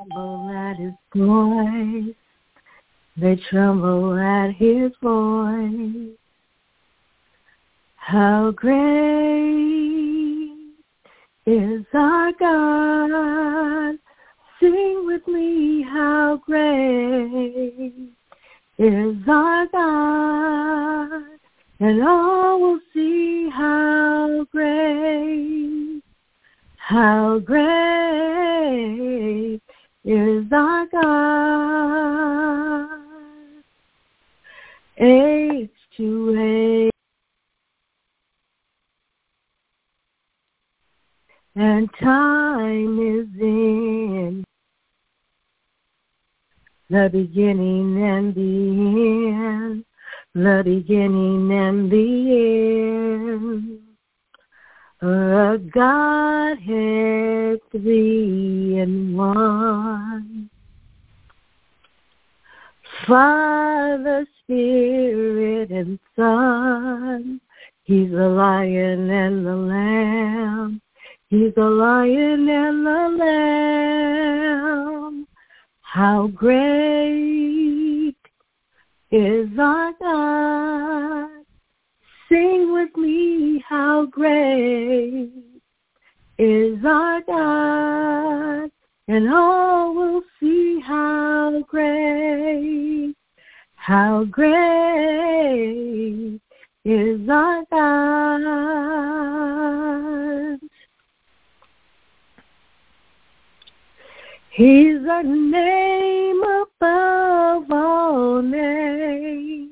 tremble at his voice. They tremble at his voice. How great is our God. Sing with me, how great is our God. And all will see how great is our God. Age to age, and time is in the beginning and the end, the beginning and the end. A Godhead 3 in 1. Father, Spirit, and Son. He's the Lion and the Lamb. He's the Lion and the Lamb. How great is our God. Sing with me, how great is our God. And all will see how great is our God. He's a name above all names.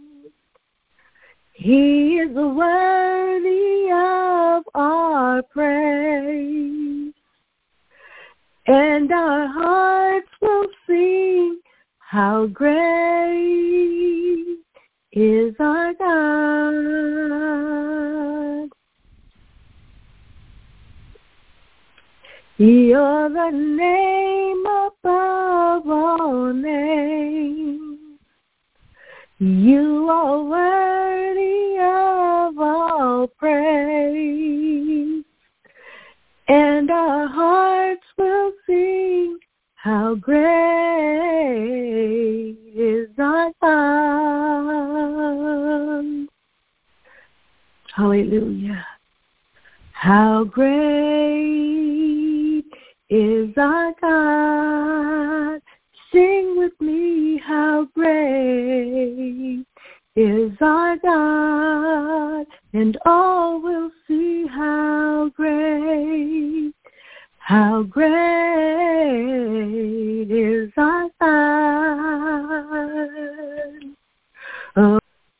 He is worthy of our praise. And our hearts will sing, how great is our God. You're the name above all names. You are worthy of all praise. And our hearts will sing, how great is our God. Hallelujah. How great is our God. Sing with me, how great is our God. And all will see how great is our God. Oh,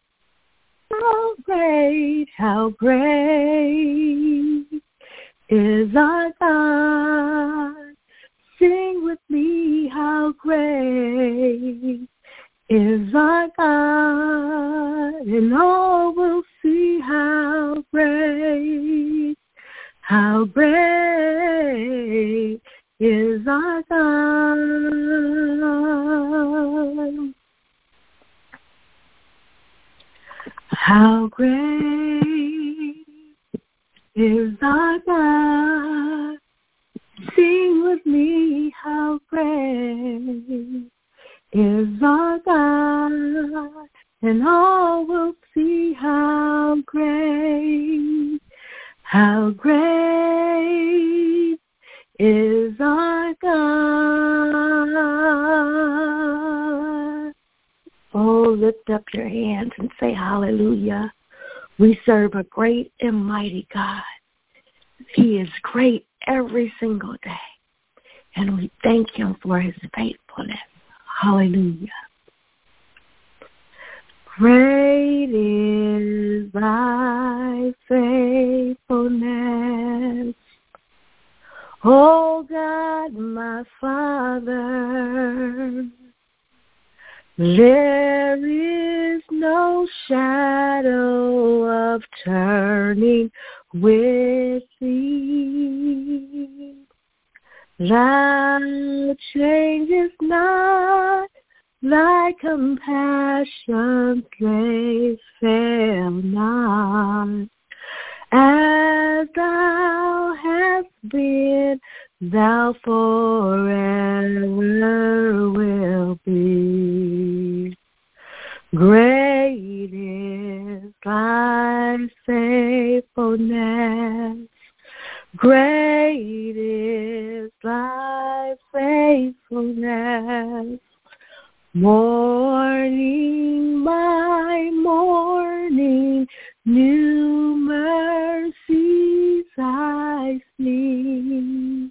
how great is our God. Sing with me, how great is our God. And all will see how great is our God. How great is our God. Sing with me, how great is our God. And all will see how great is our God. Oh, lift up your hands and say hallelujah. We serve a great and mighty God. He is great every single day. And we thank him for his faithfulness. Hallelujah. Great is thy faithfulness, O God, my Father. There is no shadow of turning with thee. Thou changest not, thy compassions they fail not. As thou hast been, thou forever Great is thy faithfulness. Great is thy faithfulness. Morning by morning, new mercies I see.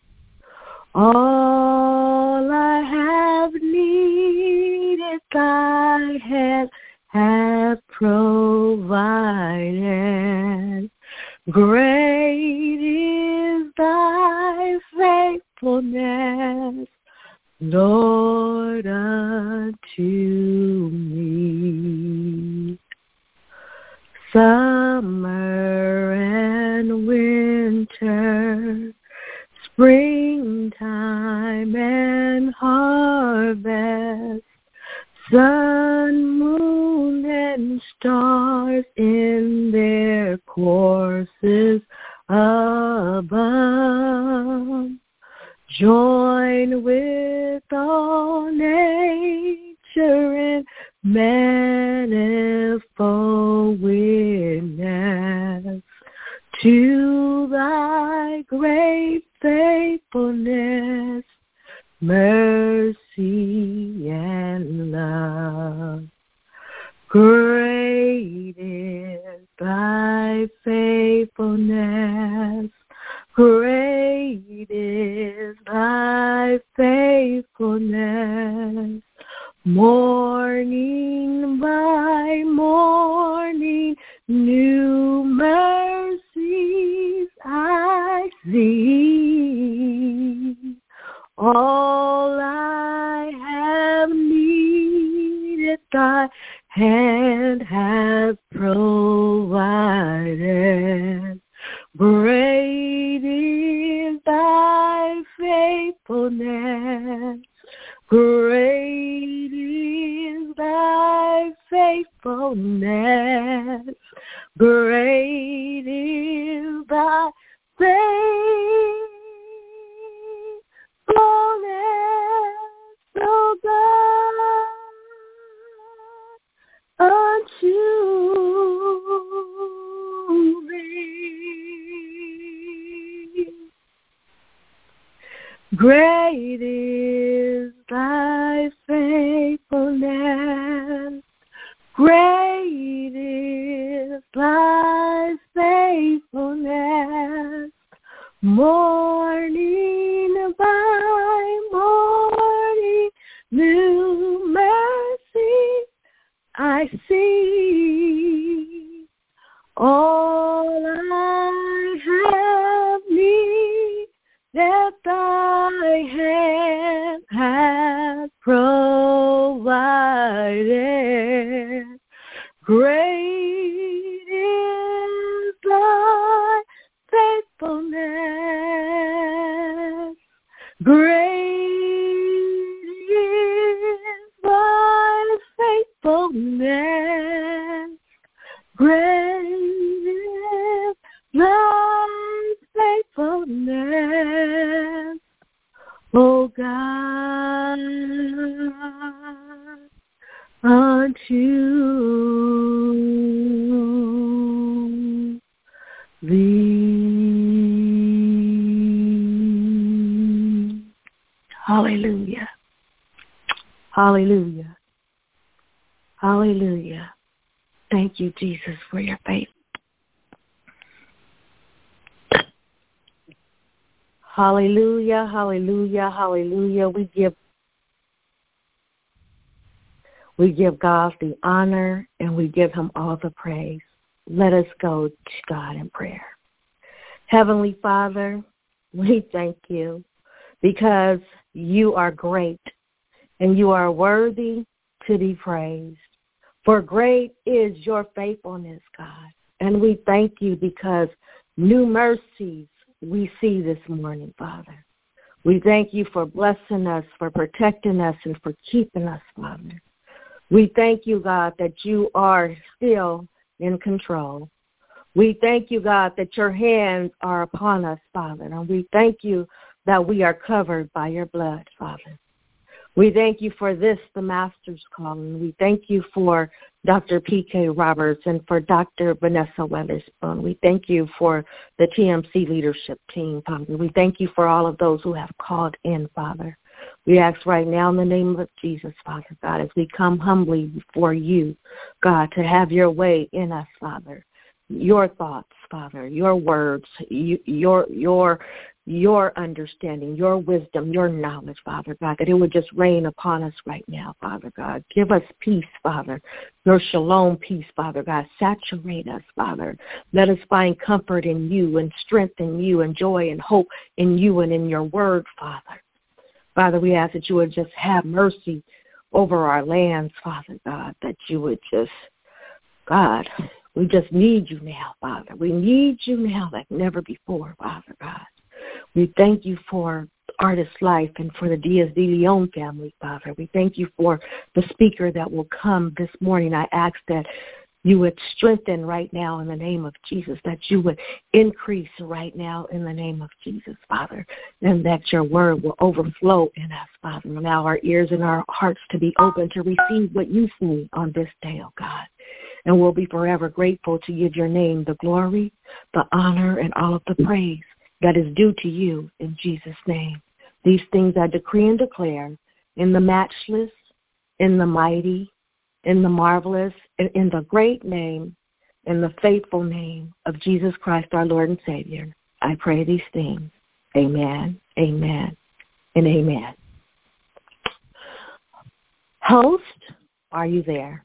All I have needed, thy hand hath provided. Great is thy faithfulness, Lord, unto me. Summer and winter, springtime and harvest, sun, moon, and stars in their courses above, join with all nature in manifold witness to thy great faithfulness, mercy, and love. Great is thy faithfulness. Great is thy faithfulness. Morning by morning, new mercies I see. All I have needed, thy hand hath provided. Great is thy faithfulness. Great is thy faithfulness. Great is thy faithfulness, O God, unto thee. Great is thy faithfulness. Great is thy faithfulness. Morning by morning, new mercy I see. All I have need, that thy hand hath provided. Great is thy faithfulness. Great is thy faithfulness. Great is thy faithfulness, O God, unto thee. Hallelujah. Hallelujah. Hallelujah. Thank you, Jesus, for your faith. Hallelujah, hallelujah, hallelujah. We give God the honor and we give him all the praise. Let us go to God in prayer. Heavenly Father, we thank you because you are great and you are worthy to be praised. For great is your faithfulness, God. And we thank you because new mercies we see this morning, Father. We thank you for blessing us, for protecting us, and for keeping us, Father. We thank you, God, that you are still in control. We thank you, God, that your hands are upon us, Father. And we thank you that we are covered by your blood, Father. We thank you for this, the Master's calling. We thank you for Dr. P.K. Roberts and for Dr. Vanessa Weatherspoon. We thank you for the TMC leadership team, Father. We thank you for all of those who have called in, Father. We ask right now in the name of Jesus, Father God, as we come humbly before you, God, to have your way in us, Father. Your thoughts, Father, your words, your understanding, your wisdom, your knowledge, Father God, that it would just rain upon us right now, Father God. Give us peace, Father, your shalom peace, Father God. Saturate us, Father. Let us find comfort in you and strength in you and joy and hope in you and in your word, Father. Father, we ask that you would just have mercy over our lands, Father God, that you would just, God, we just need you now, Father. We need you now like never before, Father God. We thank you for Artist Life and for the Diaz de Leon family, Father. We thank you for the speaker that will come this morning. I ask that you would strengthen right now in the name of Jesus, that you would increase right now in the name of Jesus, Father, and that your word will overflow in us, Father. Allow our ears and our hearts to be open to receive what you see on this day, oh God. And we'll be forever grateful to give your name the glory, the honor, and all of the praise that is due to you in Jesus' name. These things I decree and declare in the matchless, in the mighty, in the marvelous, in the great name, in the faithful name of Jesus Christ, our Lord and Savior. I pray these things. Amen, amen, and amen. Host, are you there?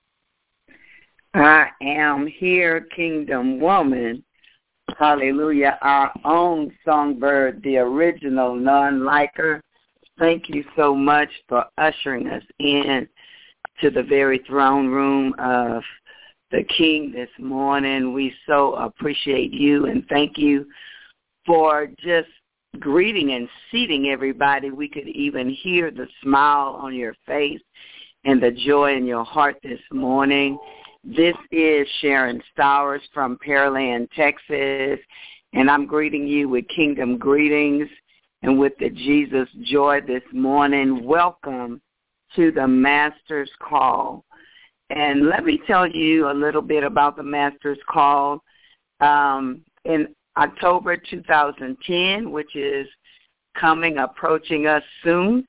I am here, Kingdom Woman. Hallelujah. Our own songbird, the original, none like her. Thank you so much for ushering us in to the very throne room of the King this morning. We so appreciate you and thank you for just greeting and seating everybody. We could even hear the smile on your face and the joy in your heart this morning. This is Sharon Stowers from Pearland, Texas, and I'm greeting you with kingdom greetings and with the Jesus joy this morning. Welcome to the Master's Call. And let me tell you a little bit about the Master's Call. In October 2010, which is approaching us soon,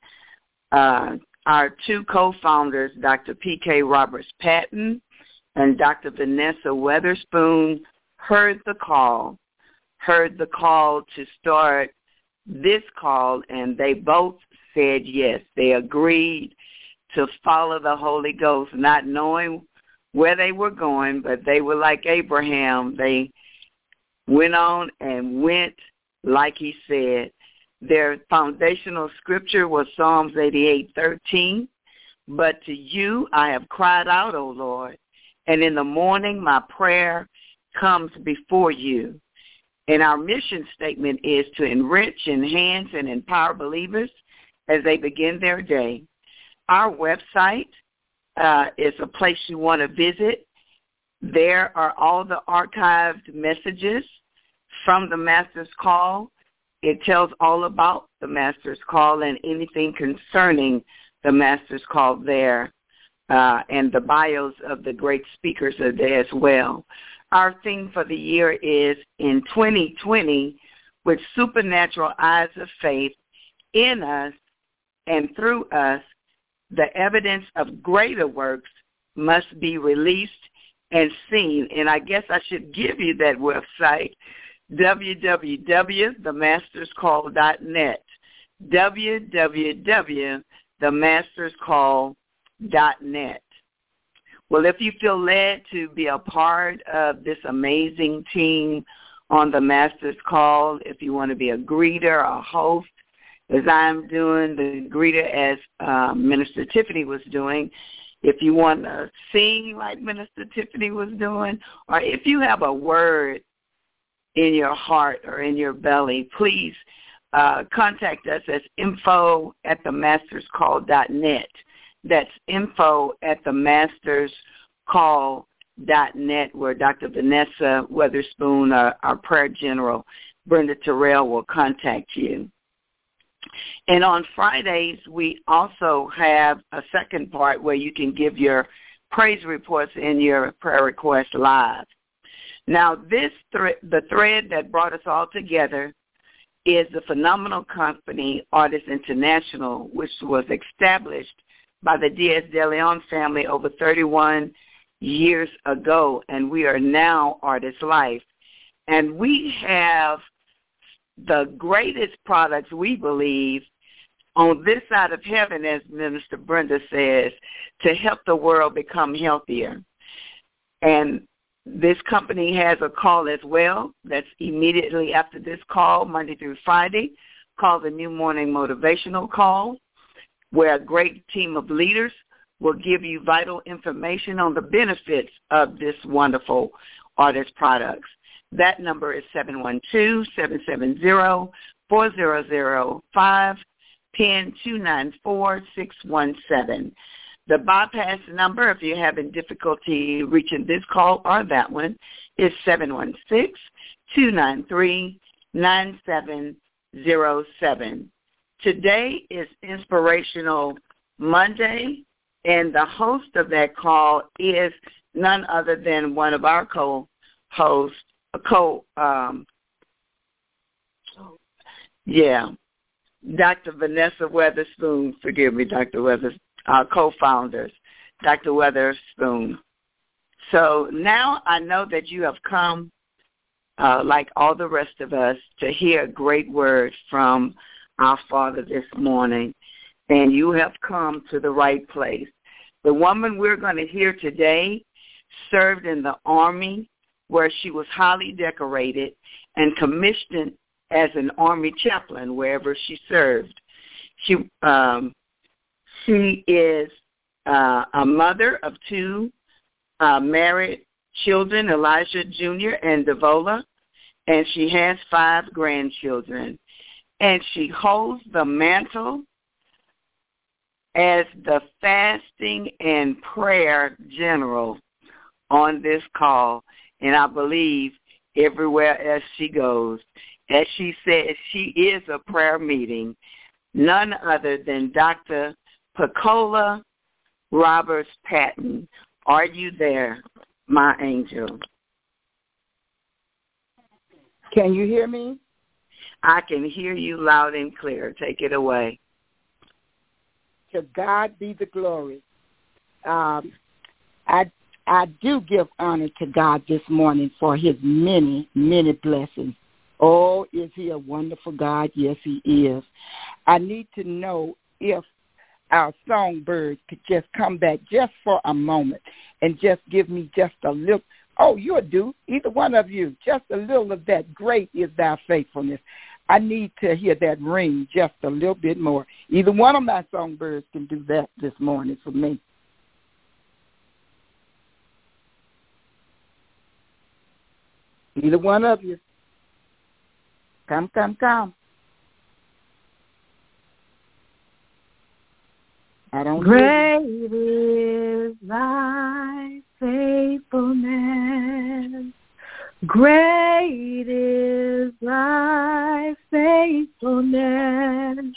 our two co-founders, Dr. P.K. Roberts-Patton and Dr. Vanessa Weatherspoon, heard the call to start this call, and they both said yes. They agreed to follow the Holy Ghost, not knowing where they were going, but they were like Abraham. They went on and went like he said. Their foundational scripture was Psalms 88:13. But to you I have cried out, O Lord, and in the morning my prayer comes before you. And our mission statement is to enrich, enhance, and empower believers as they begin their day. Our website is a place you want to visit. There are all the archived messages from the Master's Call. It tells all about the Master's Call and anything concerning the Master's Call there. And the bios of the great speakers are there as well. Our theme for the year is in 2020, with supernatural eyes of faith in us and through us, the evidence of greater works must be released and seen. And I guess I should give you that website, www.themasterscall.net, www.themasterscall.net. Well, if you feel led to be a part of this amazing team on the Master's Call, if you want to be a greeter, a host, as I'm doing, the greeter as Minister Tiffany was doing, if you want to sing like Minister Tiffany was doing, or if you have a word in your heart or in your belly, please contact us at info@themasterscall.net. That's info@themasterscall.net, where Dr. Vanessa Weatherspoon, our prayer general, Brenda Terrell, will contact you. And on Fridays, we also have a second part where you can give your praise reports in your prayer request live. Now, the thread that brought us all together is the phenomenal company Artists International, which was established by the Diaz de Leon family over 31 years ago, and we are now Artist Life. And we have the greatest products, we believe, on this side of heaven, as Minister Brenda says, to help the world become healthier. And this company has a call as well that's immediately after this call, Monday through Friday, called the New Morning Motivational Call, where a great team of leaders will give you vital information on the benefits of this wonderful artist products. That number is 712-770-4005, PIN 294617. The bypass number, if you're having difficulty reaching this call or that one, is 716-293-9707. Today is Inspirational Monday, and the host of that call is none other than one of our co-hosts, Dr. Vanessa Weatherspoon. Forgive me, Dr. Weatherspoon. Our co-founders, Dr. Weatherspoon. So now I know that you have come, like all the rest of us, to hear a great word from our Father this morning, and you have come to the right place. The woman we're going to hear today served in the Army, where she was highly decorated and commissioned as an Army chaplain wherever she served. She is a mother of two married children, Elijah Jr. and Devola, and she has 5 grandchildren. And she holds the mantle as the fasting and prayer general on this call, and I believe everywhere else she goes. As she says, she is a prayer meeting, none other than Dr. Pecola Roberts Patton. Are you there, my angel? Can you hear me? I can hear you loud and clear. Take it away. To God be the glory. I do give honor to God this morning for his many, many blessings. Oh, is he a wonderful God? Yes, he is. I need to know if our songbirds could just come back just for a moment and just give me just a little. Oh, you'll do. Either one of you, just a little of that. Great is thy faithfulness. I need to hear that ring just a little bit more. Either one of my songbirds can do that this morning for me. Either one of you. Come, come, come. I don't Great is thy faithfulness. Great is thy faithfulness.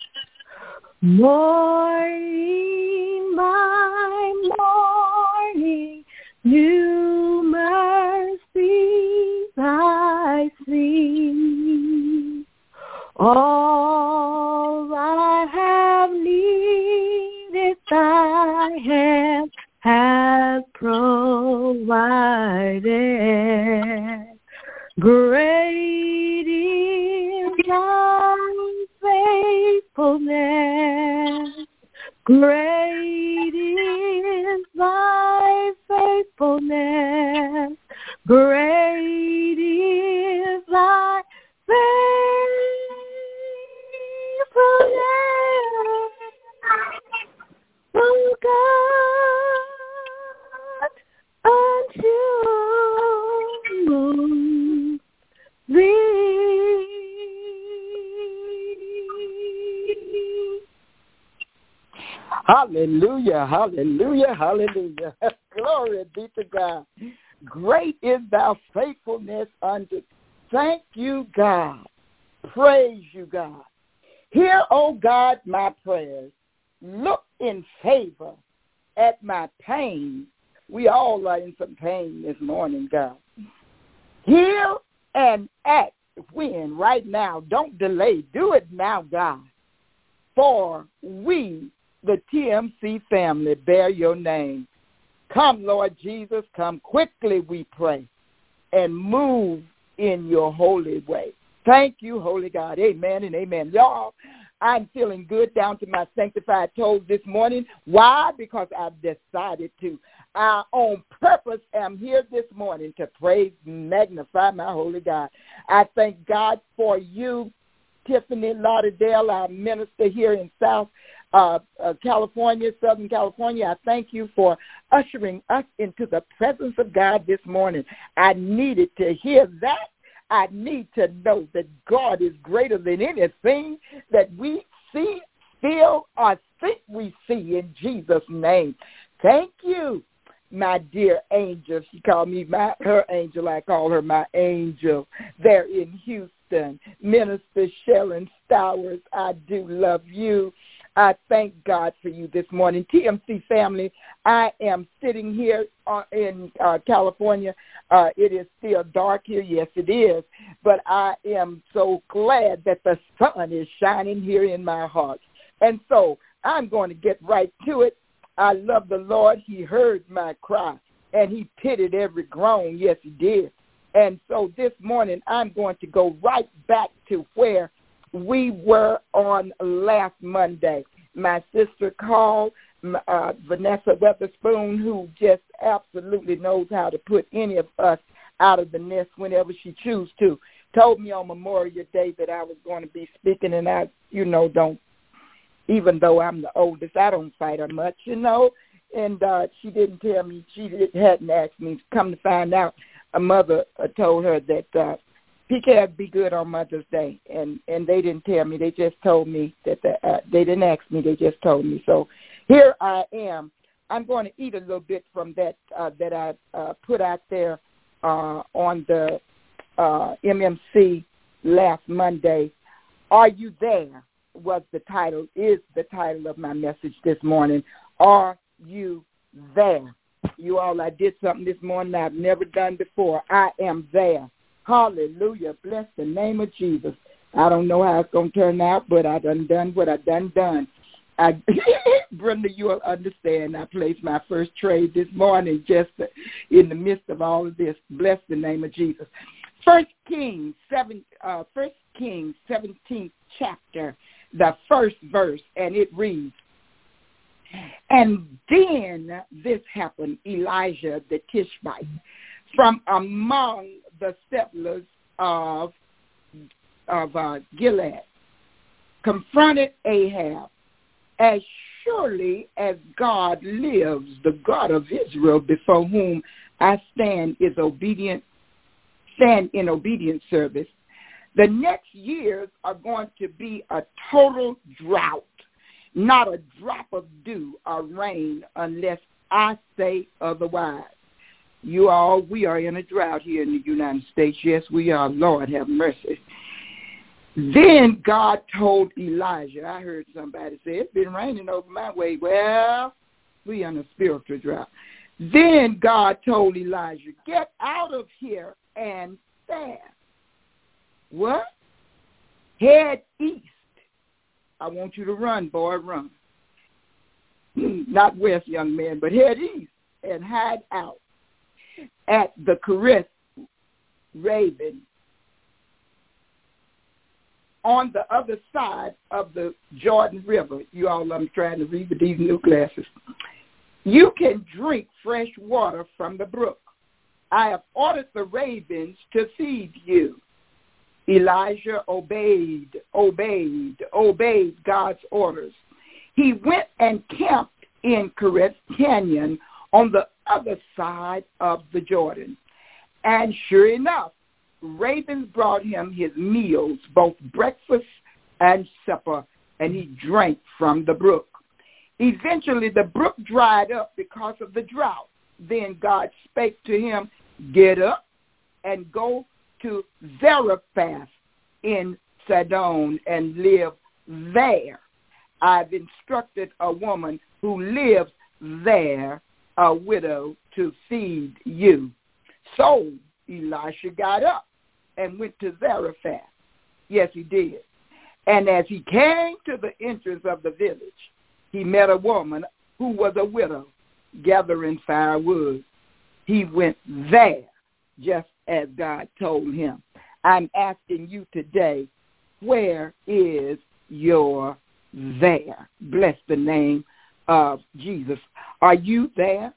Morning by morning, new mercies I see. All I have needed, thy hand has provided. Great is thy faithfulness. Great is thy faithfulness. Great is thy faithfulness. Oh God, unto thee. Hallelujah, hallelujah, hallelujah. Glory be to God. Great is thy faithfulness unto. Thank you, God. Praise you, God. Hear, O God, my prayers. Look in favor at my pain. We all are in some pain this morning, God. Heal and act when, right now. Don't delay. Do it now, God. For we, the TMC family, bear your name. Come, Lord Jesus, come quickly, we pray, and move in your holy way. Thank you, Holy God. Amen and amen. Y'all, I'm feeling good down to my sanctified toes this morning. Why? Because I've decided to. I, on purpose, am here this morning to praise, magnify my holy God. I thank God for you, Tiffany Lauderdale, our minister here in South California, Southern California. I thank you for ushering us into the presence of God this morning. I needed to hear that. I need to know that God is greater than anything that we see, feel, or think we see, in Jesus' name. Thank you, my dear angel. She called me her angel. I call her my angel. There in Houston, Minister Sharon Stowers, I do love you. I thank God for you this morning. TMC family, I am sitting here in California. It is still dark here. Yes, it is. But I am so glad that the sun is shining here in my heart. And so I'm going to get right to it. I love the Lord. He heard my cry, and he pitied every groan. Yes, he did. And so this morning I'm going to go right back to where we were on last Monday. My sister called, Vanessa Weatherspoon, who just absolutely knows how to put any of us out of the nest whenever she chooses to, told me on Memorial Day that I was going to be speaking, and I, don't, even though I'm the oldest, I don't fight her much, and she didn't tell me, hadn't asked me. Come to find out, a mother told her that PK would be good on Mother's Day, and they didn't tell me. They just told me that they didn't ask me. They just told me. So here I am. I'm going to eat a little bit from that I put out there on the MMC last Monday. Are you there? Is the title of my message this morning. Are you there? You all, I did something this morning I've never done before. I am there. Hallelujah. Bless the name of Jesus. I don't know how it's going to turn out, but I done what I done. Brenda, you will understand. I placed my first trade this morning just in the midst of all of this. Bless the name of Jesus. 1 Kings 17th chapter, the first verse, and it reads, "And then this happened, Elijah the Tishbite, from among the settlers of Gilead, confronted Ahab. As surely as God lives, the God of Israel, before whom I stand in obedient service, the next years are going to be a total drought, not a drop of dew or rain unless I say otherwise." You all, we are in a drought here in the United States. Yes, we are. Lord, have mercy. Then God told Elijah, I heard somebody say, it's been raining over my way. Well, we are in a spiritual drought. Then God told Elijah, get out of here and fast. What? Head east. I want you to run, boy, run. Not west, young man, but head east and hide out at the Kerith Raven on the other side of the Jordan River. You all, I'm trying to read with these new glasses. You can drink fresh water from the brook. I have ordered the ravens to feed you. Elijah obeyed God's orders. He went and camped in Kerith Canyon on the other side of the Jordan. And sure enough, ravens brought him his meals, both breakfast and supper, and he drank from the brook. Eventually, the brook dried up because of the drought. Then God spake to him, get up and go to Zarephath in Sidon and live there. I've instructed a woman who lives there a widow to feed you. So Elisha got up and went to Zarephath. Yes, he did. And as he came to the entrance of the village, he met a woman who was a widow gathering firewood. He went there just as God told him. I'm asking you today, where is your there? Bless the name of Jesus. Are you there?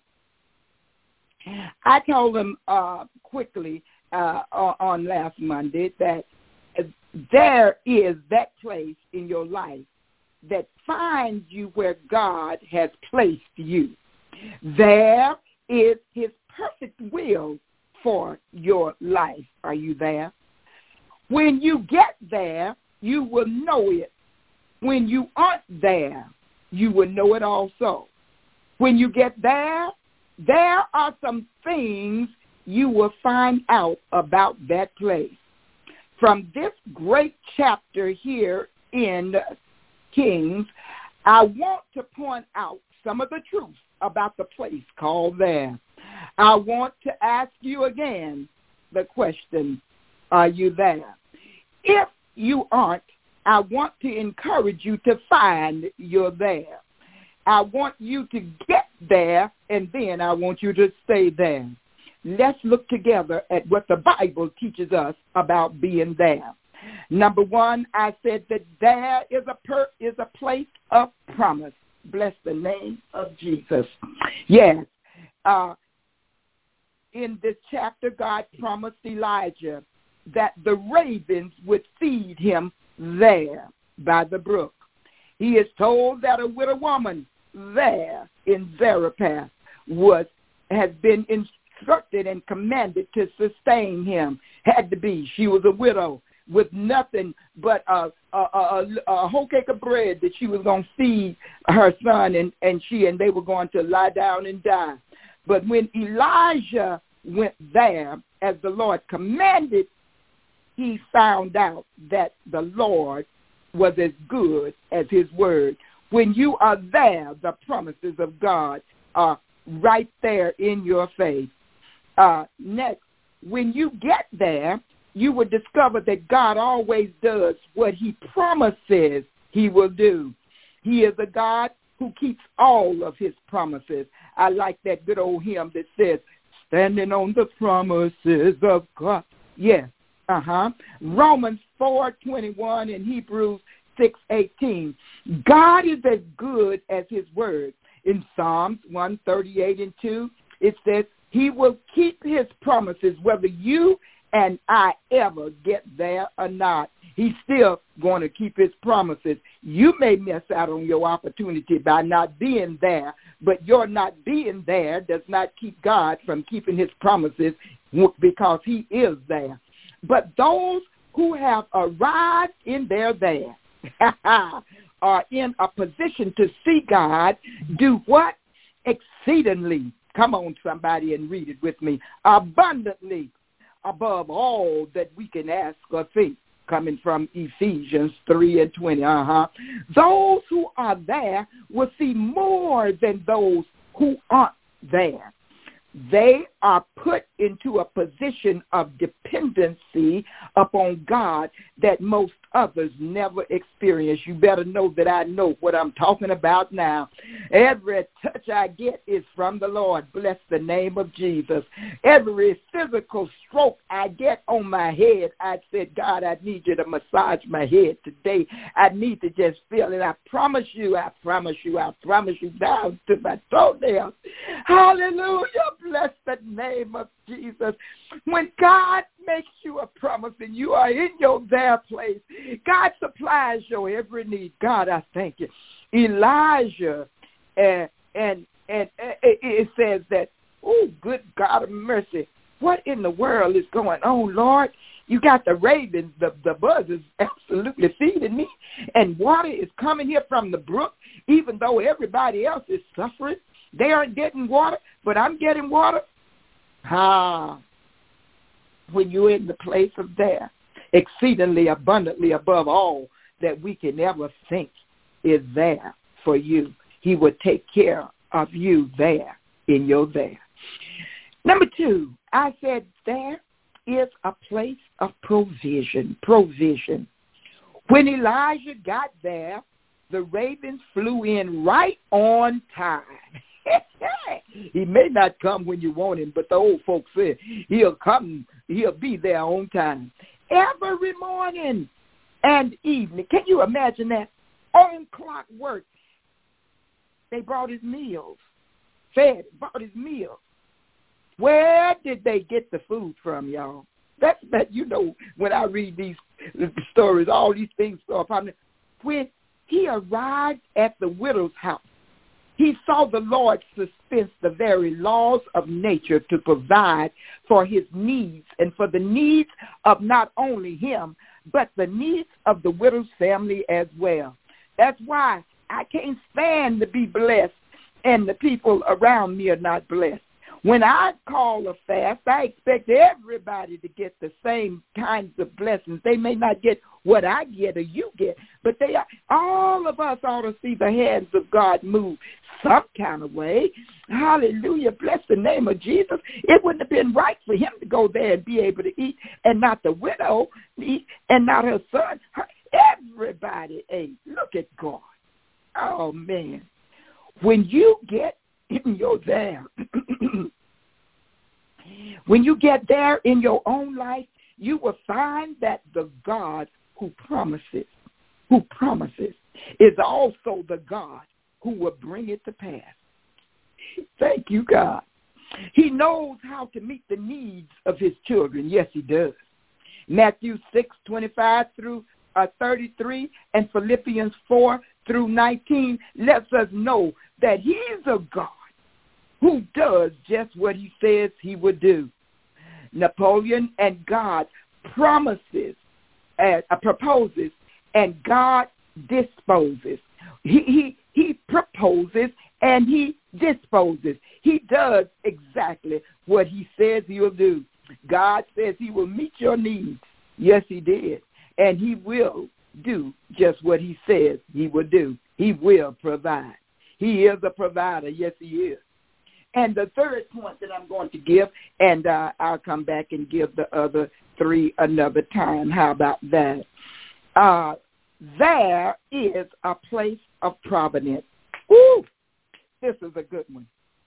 I told him quickly on last Monday that there is that place in your life that finds you where God has placed you. There is his perfect will for your life. Are you there? When you get there, you will know it. When you aren't there, you will know it also. When you get there, there are some things you will find out about that place. From this great chapter here in Kings, I want to point out some of the truth about the place called there. I want to ask you again the question, are you there? If you aren't, I want to encourage you to find you're there. I want you to get there, and then I want you to stay there. Let's look together at what the Bible teaches us about being there. Number one, I said that there is a place of promise. Bless the name of Jesus. Yes. In this chapter, God promised Elijah that the ravens would feed him there by the brook. He is told that a widow woman there in Zarephath has been instructed and commanded to sustain him. Had to be. She was a widow with nothing but a whole cake of bread that she was going to feed her son, and they were going to lie down and die. But when Elijah went there, as the Lord commanded, he found out that the Lord was as good as his word. When you are there, the promises of God are right there in your face. Next, when you get there, you will discover that God always does what he promises he will do. He is a God who keeps all of his promises. I like that good old hymn that says, standing on the promises of God. Yes. Romans 4:21 and Hebrews 6:18. God is as good as his word. In Psalms 138:2, it says, he will keep his promises whether you and I ever get there or not. He's still going to keep his promises. You may miss out on your opportunity by not being there, but your not being there does not keep God from keeping his promises because he is there. But those who have arrived in their there are in a position to see God do what? Exceedingly. Come on, somebody, and read it with me. Abundantly above all that we can ask or think. Coming from Ephesians 3:20. Those who are there will see more than those who aren't there. They are put into a position of dependency upon God that most others never experience. You better know that I know what I'm talking about now. Every touch I get is from the Lord. Bless the name of Jesus. Every physical stroke I get on my head, I said, God, I need you to massage my head today. I need to just feel it. I promise you down to my toenails. Hallelujah. Bless the name of Jesus. When God makes you a promise and you are in your there place, God supplies your every need. God, I thank you. Elijah, and it says that, oh, good God of mercy, what in the world is going on, Lord? You got the ravens, the buzzards absolutely feeding me, and water is coming here from the brook, even though everybody else is suffering. They aren't getting water, but I'm getting water. When you're in the place of there, exceedingly abundantly above all that we can ever think is there for you. He would take care of you there. in your there. Number 2, I said there is a place of provision. Provision. When Elijah got there, the ravens flew in right on time. He may not come when you want him, but the old folks said he'll come, he'll be there on time. Every morning and evening. Can you imagine that? On clock work. They brought his meals. Brought his meals. Where did they get the food from, y'all? That's that, you know, when I read these stories, all these things start upon me. When he arrived at the widow's house, he saw the Lord dispense the very laws of nature to provide for his needs and for the needs of not only him, but the needs of the widow's family as well. That's why I can't stand to be blessed and the people around me are not blessed. When I call a fast, I expect everybody to get the same kinds of blessings. They may not get what I get or you get, but they are, all of us ought to see the hands of God move some kind of way. Hallelujah. Bless the name of Jesus. It wouldn't have been right for him to go there and be able to eat and not the widow eat and not her son. Everybody ate. Look at God. Oh, man. When you get in your there, when you get there in your own life, you will find that the God who promises is also the God who will bring it to pass. Thank you, God. He knows how to meet the needs of his children. Yes, he does. Matthew 6:25 through 33 and Philippians 4 through 19 lets us know that he's a God who does just what he says he would do. Napoleon and God proposes, and God disposes. He proposes and he disposes. He does exactly what he says he will do. God says he will meet your needs. Yes, he did. And he will do just what he says he will do. He will provide. He is a provider. Yes, he is. And the third point that I'm going to give, and I'll come back and give the other 3 another time. How about that? There is a place of providence. Ooh, this is a good one.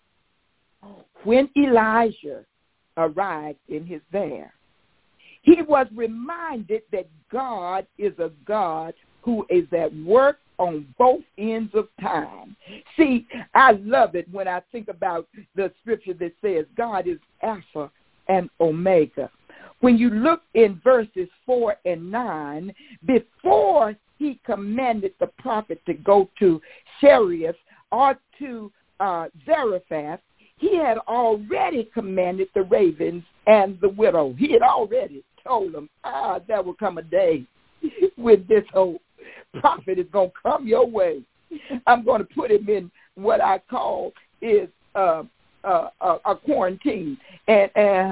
When Elijah arrived in his there, he was reminded that God is a God who is at work on both ends of time. See, I love it when I think about the scripture that says God is Alpha and Omega. When you look in verses 4 and 9, before he commanded the prophet to go to Cherith or to Zarephath, he had already commanded the ravens and the widow. He had already told them, there will come a day when this whole prophet is going to come your way. I'm going to put him in what I call is a quarantine. And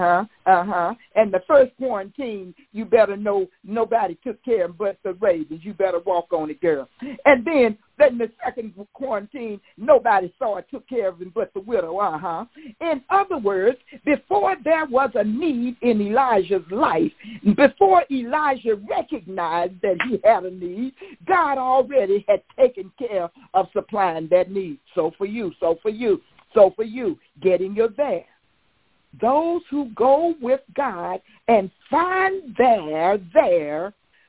the first quarantine, you better know nobody took care of him but the ravens. You better walk on it, girl. And then the second quarantine, nobody saw it, took care of him but the widow. In other words, before there was a need in Elijah's life, before Elijah recognized that he had a need, God already had taken care of supplying that need. So for you, getting your there. Those who go with God and find there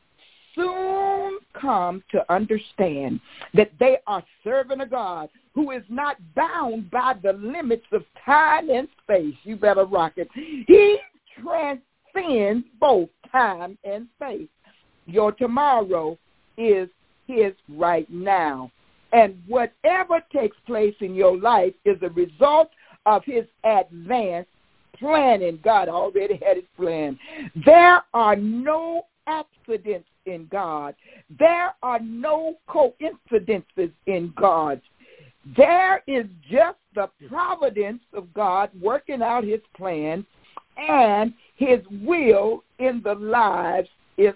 soon come to understand that they are serving a God who is not bound by the limits of time and space. You better rock it. He transcends both time and space. Your tomorrow is his right now. And whatever takes place in your life is a result of his advanced planning. God already had it planned. There are no accidents in God. There are no coincidences in God. There is just the providence of God working out his plan and his will in the lives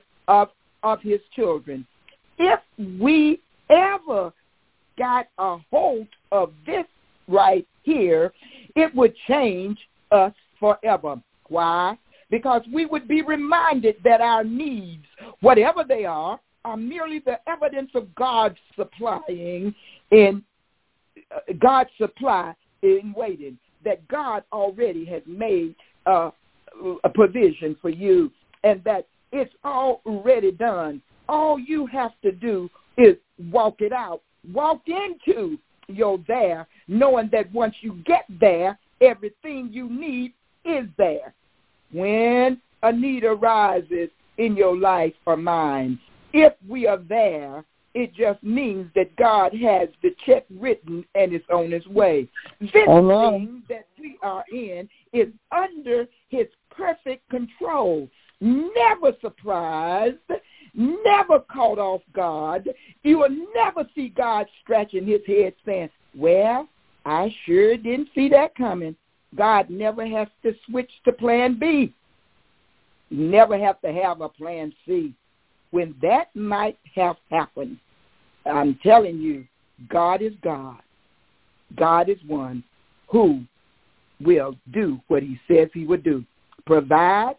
of his children. If we ever got a hold of this right here, it would change us forever. Why? Because we would be reminded that our needs, whatever they are merely the evidence of God's supplying in God's supply in waiting, that God already has made a provision for you, and that it's already done. All you have to do is walk it out. Walk into your there, knowing that once you get there, everything you need is there. When a need arises in your life or mine, if we are there, it just means that God has the check written and it's on its way. This thing that we are in is under his perfect control. Never surprised, never caught off guard. You will never see God scratching his head saying, well, I sure didn't see that coming. God never has to switch to plan B. You never have to have a plan C. When that might have happened, I'm telling you, God is God. God is one who will do what he says he would do. Provide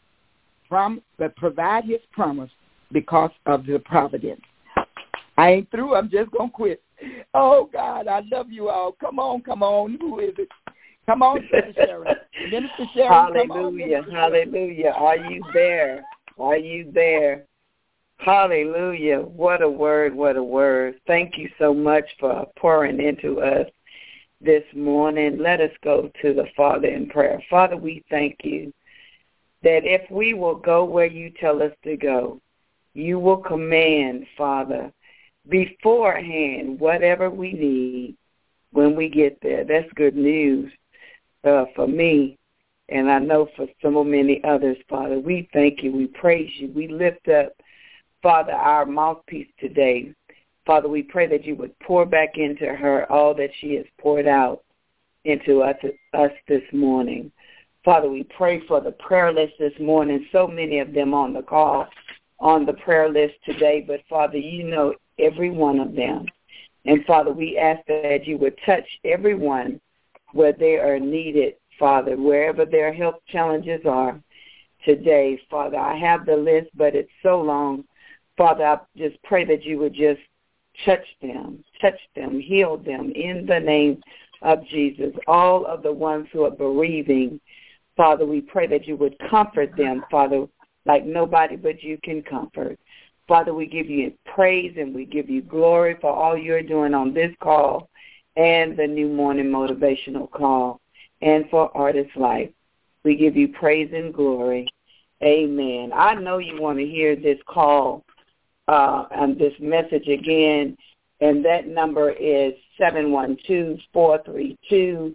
his promise because of the providence. I ain't through. I'm just going to quit. Oh, God, I love you all. Come on. Who is it? Come on, Sister Sharon. Minister Sharon, hallelujah, hallelujah. Are you there? Are you there? Hallelujah. What a word, what a word. Thank you so much for pouring into us this morning. Let us go to the Father in prayer. Father, we thank you that if we will go where you tell us to go, you will command, Father, beforehand whatever we need when we get there. That's good news for me, and I know for so many others, Father. We thank you. We praise you. We lift up, Father, our mouthpiece today. Father, we pray that you would pour back into her all that she has poured out into us this morning. Father, we pray for the prayer list this morning. So many of them on the call, on the prayer list today. But, Father, you know every one of them. And, Father, we ask that you would touch everyone where they are needed, Father, wherever their health challenges are today. Father, I have the list, but it's so long. Father, I just pray that you would just touch them, heal them in the name of Jesus. All of the ones who are bereaving, Father, we pray that you would comfort them, Father, like nobody but you can comfort. Father, we give you praise and we give you glory for all you're doing on this call and the new morning motivational call and for Artist Life. We give you praise and glory. Amen. I know you want to hear this call and this message again, and that number is 712-432-1085.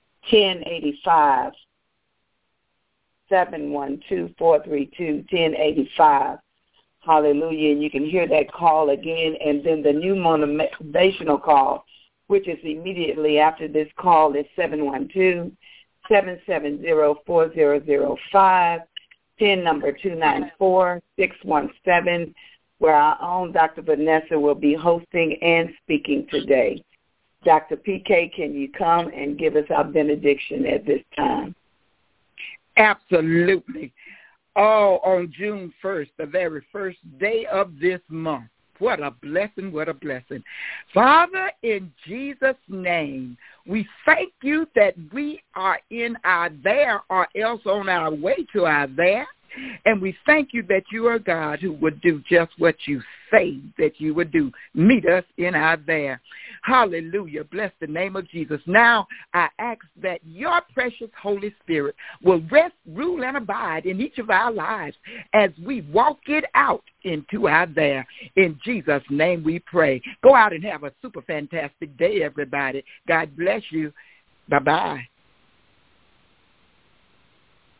712-432-1085. Hallelujah. And you can hear that call again. And then the new motivational call, which is immediately after this call, is 712-770-4005, PIN number 294617, where our own Dr. Vanessa will be hosting and speaking today. Dr. PK, can you come and give us our benediction at this time? Absolutely. Oh, on June 1st, the very first day of this month. What a blessing, what a blessing. Father, in Jesus' name, we thank you that we are in our there or else on our way to our there. And we thank you that you are God who would do just what you say that you would do. Meet us in our there. Hallelujah. Bless the name of Jesus. Now I ask that your precious Holy Spirit will rest, rule, and abide in each of our lives as we walk it out into our there. In Jesus' name we pray. Go out and have a super fantastic day, everybody. God bless you. Bye-bye.